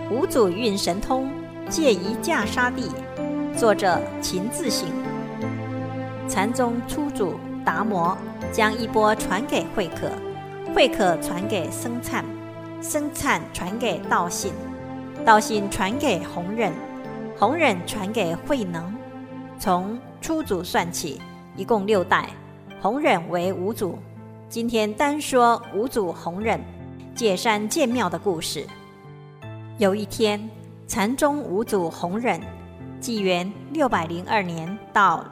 五祖运神通，借一架杀地。作者秦自省。禅宗初祖达摩将衣钵传给慧可，慧可传给僧璨，僧璨传给道信，道信传给弘忍，弘忍传给慧能。从初祖算起，一共6代，弘忍为五祖。今天单说五祖弘忍借山建庙的故事。有一天，禅宗五祖弘忍纪元602年到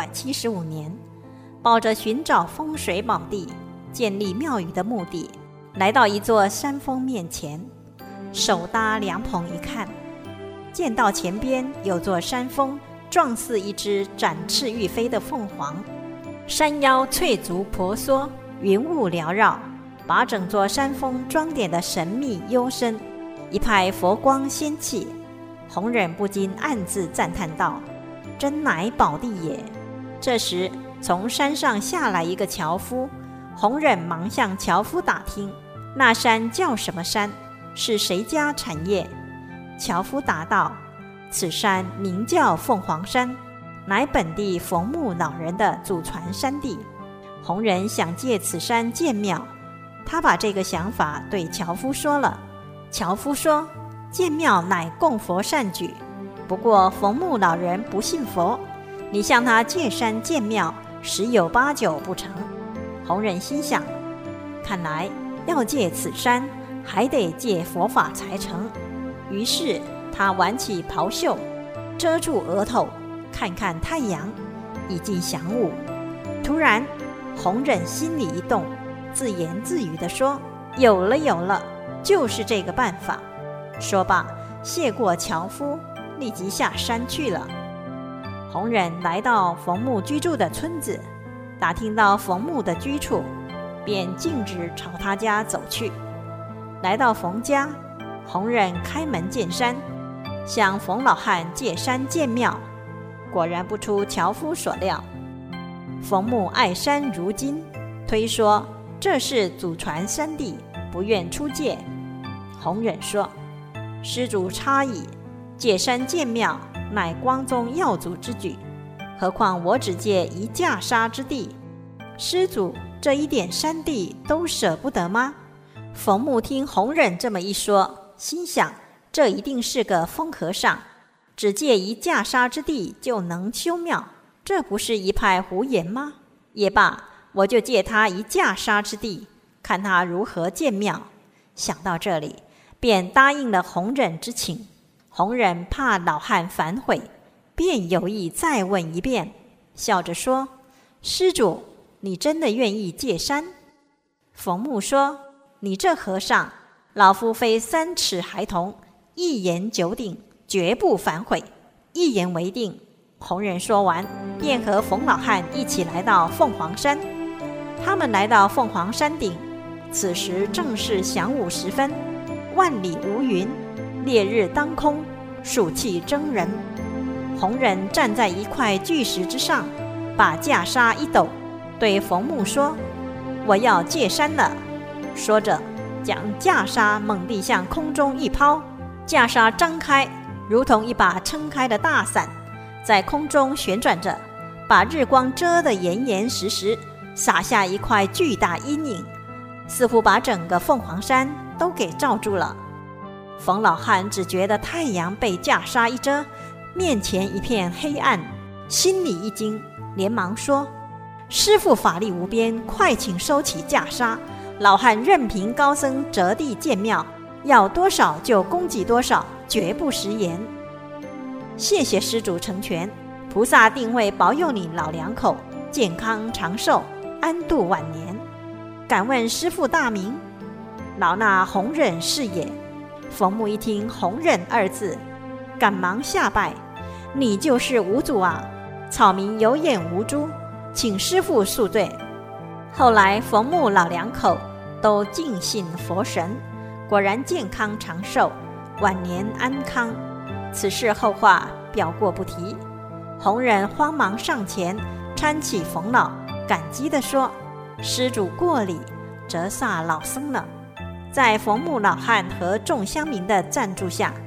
675年，抱着寻找风水宝地、建立庙宇的目的，来到一座山峰面前，手搭凉棚一看，见到前边有座山峰，状似一只展翅欲飞的凤凰，山腰翠竹婆娑，云雾缭绕，把整座山峰装点得神秘幽深，一派佛光仙气。弘忍不禁暗自赞叹道：真乃宝地也。这时从山上下来一个樵夫，弘忍忙向樵夫打听，那山叫什么山，是谁家产业？樵夫答道：此山名叫凤凰山，乃本地冯木老人的祖传山地。弘忍想借此山建庙，他把这个想法对樵夫说了。樵夫说：建庙乃供佛善举，不过冯木老人不信佛，你向他借山建庙，十有八九不成。弘忍心想，看来要借此山，还得借佛法才成。于是他挽起袍袖，遮住额头，看看太阳，已近晌午。突然弘忍心里一动，自言自语地说：有了，就是这个办法。说罢，谢过樵夫，立即下山去了。弘忍来到冯木居住的村子，打听到冯木的居处，便径直朝他家走去。来到冯家，弘忍开门见山，向冯老汉借山建庙。果然不出樵夫所料，冯木爱山如金，推说这是祖传山地，不愿出借。弘忍说：施主差矣，借山建庙乃光宗耀祖之举，何况我只借一架杀之地，施主这一点山地都舍不得吗？冯木听弘忍这么一说，心想这一定是个疯和尚，只借一架杀之地就能修庙，这不是一派胡言吗？也罢，我就借他一架杀之地，看他如何建庙。想到这里，便答应了弘忍之请。弘忍怕老汉反悔，便有意再问一遍，笑着说：施主，你真的愿意借山？冯木说：你这和尚，老夫非3尺孩童，一言九鼎，绝不反悔。一言为定。弘忍说完，便和冯老汉一起来到凤凰山。他们来到凤凰山顶，此时正是晌午时分，万里无云，烈日当空，暑气蒸人。弘忍站在一块巨石之上，把袈裟一抖，对冯木说：我要借山了。说着，将袈裟猛地向空中一抛，袈裟张开，如同一把撑开的大伞，在空中旋转着，把日光遮得严严实实，洒下一块巨大阴影，似乎把整个凤凰山都给罩住了。冯老汉只觉得太阳被袈裟一遮，面前一片黑暗，心里一惊，连忙说：师父法力无边，快请收起袈裟，老汉任凭高僧折地建庙，要多少就供给多少，绝不食言。谢谢施主成全，菩萨定会保佑你老两口健康长寿，安度晚年。敢问师父大名？老衲弘忍是也。冯木一听弘忍2字，赶忙下拜：你就是五祖啊，草民有眼无珠，请师父恕罪。后来冯木老两口都尽信佛神，果然健康长寿，晚年安康。此事后话表过不提。弘忍慌忙上前搀起冯老，感激地说：施主过礼，折煞老僧了。在冯木老汉和众乡民的赞助下，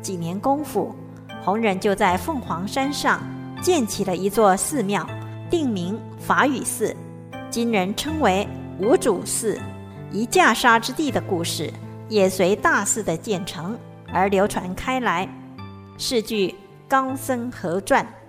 几年功夫，弘忍就在凤凰山上建起了一座寺庙，定名法雨寺，今人称为五主寺。一架杀之地的故事也随大寺的建成而流传开来，是句高僧合传。